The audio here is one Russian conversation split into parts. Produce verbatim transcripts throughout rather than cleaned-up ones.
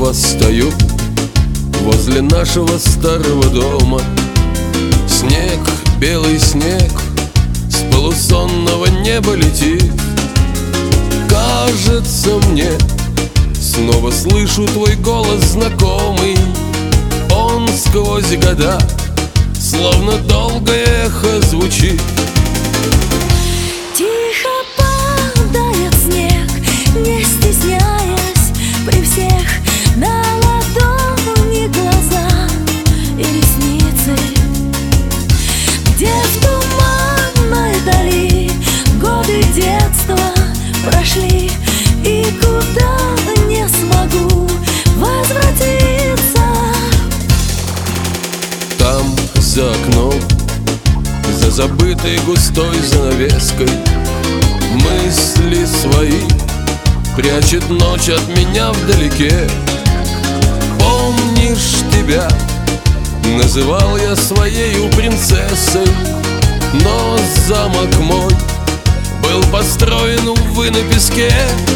Снова стою возле нашего старого дома. Снег, белый снег, с полусонного неба летит. Кажется мне, снова слышу твой голос знакомый. Он сквозь года, словно долгое эхо, звучит. Тихо падает снег, не стесняясь, при всех на ладони глаза и ресницы. Где в туманной дали годы детства прошли, и куда не смогу возвратиться. Там, за окном, за забытой густой занавеской, мысли свои прячет ночь от меня вдалеке. Помнишь тебя? Называл я своею принцессой, но замок мой был построен, увы, на песке.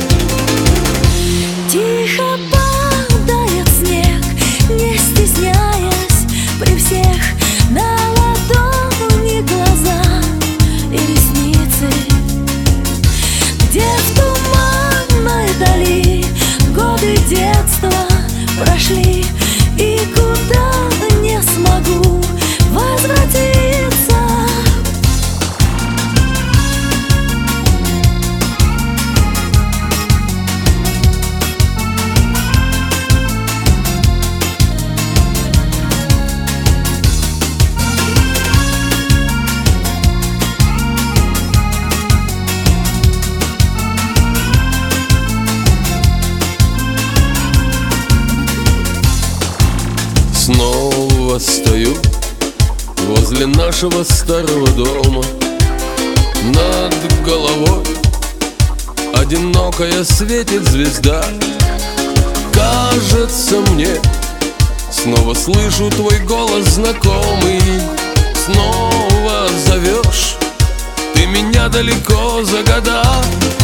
Тихо падает снег, не стесняясь, при всех на ладони глаза и ресницы. Где в туманной дали годы детства прошли, и куда не смогу возвратиться. Снова стою возле нашего старого дома. Над головой одинокая светит звезда. Кажется мне, снова слышу твой голос знакомый. Снова зовешь ты меня далеко за года.